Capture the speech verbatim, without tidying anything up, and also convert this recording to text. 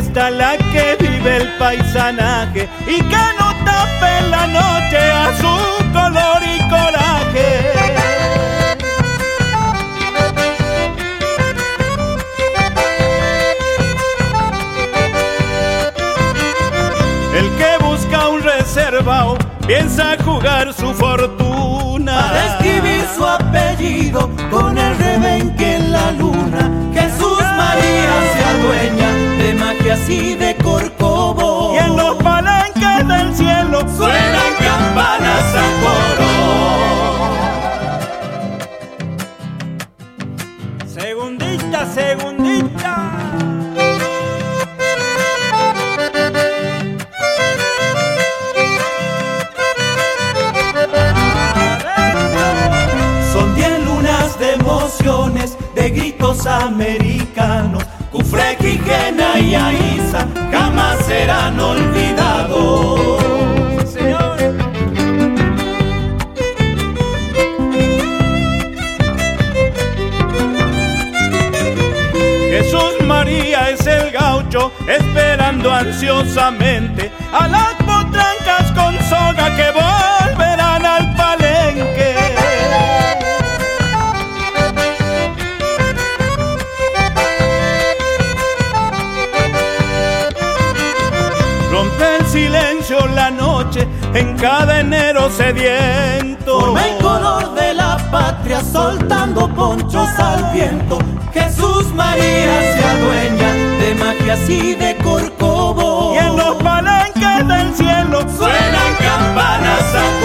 fiesta en la que vive el paisanaje y que no tape la noche a su color y coraje. El que busca un reservado piensa jugar su fortuna para escribir su apellido con el rebenque en la luna. Jesús María se adueña de magias y de corcovos, y en los palenques del cielo suenan campanas a coro. Segundita, segundita. De gritos americanos, Cufre, Quijena y Aiza jamás serán olvidados. Sí, señor. Jesús María es el gaucho esperando ansiosamente a las potrancas con soga que volverán al palenque. Rompe el silencio la noche en cada enero sediento. Forma el color de la patria soltando ponchos al viento. Jesús María se adueña de magias y de corcovos, y en los palenques del cielo suenan campanas a